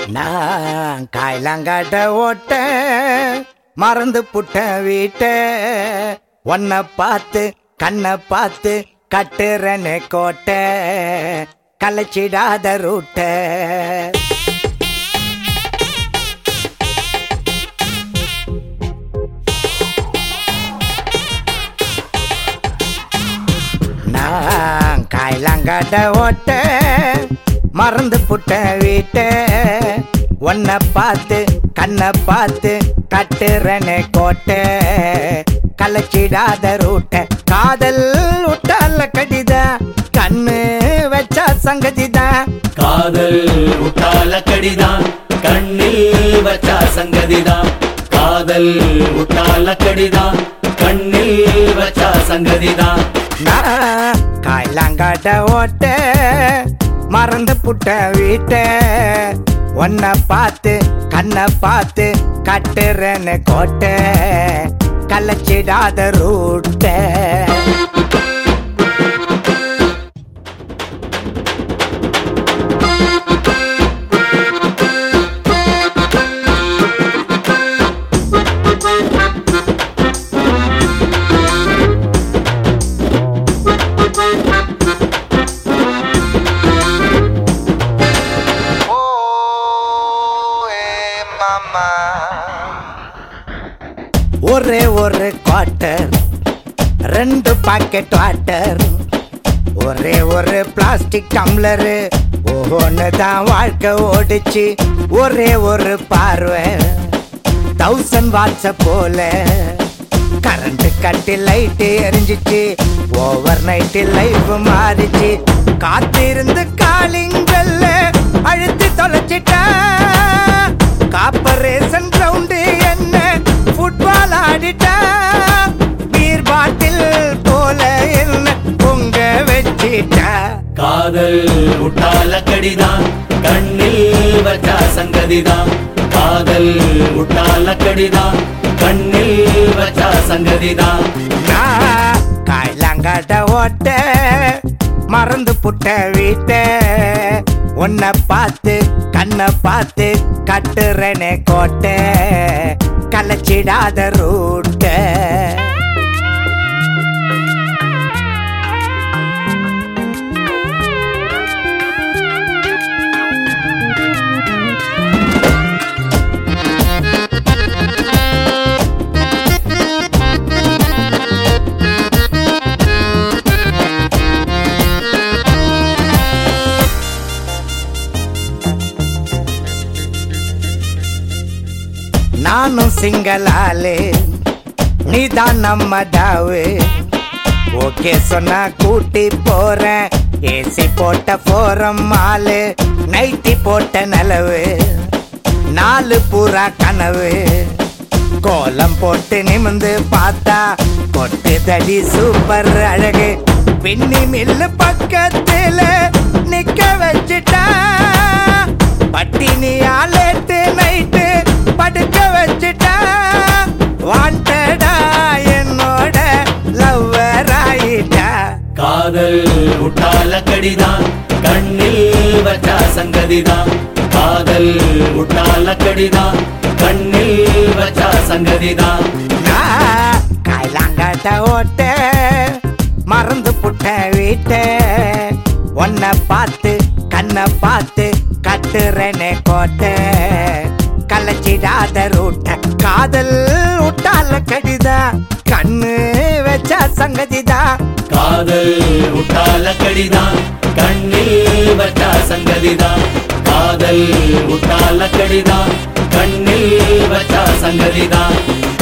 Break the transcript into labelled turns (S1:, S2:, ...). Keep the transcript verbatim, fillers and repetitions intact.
S1: நான் காய்லாங்காட்ட ஓட்ட மறந்து புட்ட வீட்ட ஒன்ன பார்த்து கண்ணை பார்த்து கட்டுறனே கோட்டை கலைச்சிடாத ரூட்ட நான் காய்லாங்காட்ட ஓட்ட மறந்து புட்ட வீட்ட ஒன்ன பார்த்து கண்ணை பார்த்து கட்டுறனே கோட்டை கலைச்சிடாத ரூட்ட காதல் விட்டால கடிதான் கண்ணு வச்சா சங்கதிதான்
S2: காதல் விட்டால கடிதான் கண்ணில் வச்சா சங்கதிதான் காதல் விட்டால கடிதான் கண்ணில் வச்சா சங்கதிதான்
S1: நான் காய்லாங்காட்ட ஓட்ட மறந்து புட்ட வீட்ட ஒன்ன பார்த்து கண்ணை பார்த்து கட்டுறேன்னு கோட்டை கலைச்சிடாத ரூட்ட ஒரே ஒரு குவார்ட்டர் ரெண்டு பாக்கெட் வாட்டர் ஒரே ஒரு பிளாஸ்டிக் டம்ளரு ஒவ்வொன்று தான் வாழ்க்கை ஓடிச்சு ஒரே ஒரு பார்வை தௌசண்ட் வாட்ஸ போல கரண்ட் கட்டி லைட்டு எரிஞ்சிச்சு ஓவர் நைட்டு லைஃப் மாறிச்சு காத்திருந்து காலிங்கல்ல அழுத்தி தொலைச்சிட்டா காப்பரேஷன் கிரவுண்டு என்ன ஃபுட்பால் ஆடிட்டா பீர் பாட்டில் போல என்ன பொங்க வச்சிட்டா
S2: காதல் விட்டால கடிதான் கண்ணில் வச்சா சங்கதிதான் காதல் விட்டால கடிதான் கண்ணில் வச்சா சங்கதிதான்
S1: நான் காய்லாங்காட்ட ஓட்ட மறந்து புட்ட வீட்ட உன்னை பார்த்து கண்ணை பார்த்து கட்டுறனே கோட்டை கலைச்சிடாத ரூட்ட நானும் சிங்களாலே நீதான் நம்ம டாவு ஓகே சொன்னா கூட்டி போறேன் ஏசி போட்ட போறம் மாலு நைட்டி போட்ட நிலவு நாலு பூரா கனவு கோலம் போட்டு நிமிந்து பார்த்தா கொட்டு தடி சூப்பர் அழகு பின்னி மில்லு பக்கத்துல நிக்க வச்சுட்டா பட்டினியாலேட்டு நைட்டு படுக்க வச்சுட்டா வாண்டடா என்னோட லவ்வர் ஆயிட்டா
S2: காதல் விட்டால கடிதான் கண்ணில் வச்சா சங்கதிதான் காதல் விட்டால கடிதான் கண்ணில் வச்சா சங்கதிதான்
S1: நான் காய்லாங்காட்ட ஓட்ட மறந்து புட்ட வீட்ட ஒன்ன பார்த்து கண்ணை பார்த்து கட்டுறனே கோட்டை கலைச்சிடாத ரூட்ட காதல் விட்டால கடிதான் கண்ணு வச்சா சங்கதிதான்
S2: காதல் விட்டால கடிதான் கண்ணில் வச்சா சங்கதிதான் காதல் விட்டால கடிதான் கண்ணில் வச்சா சங்கதிதான்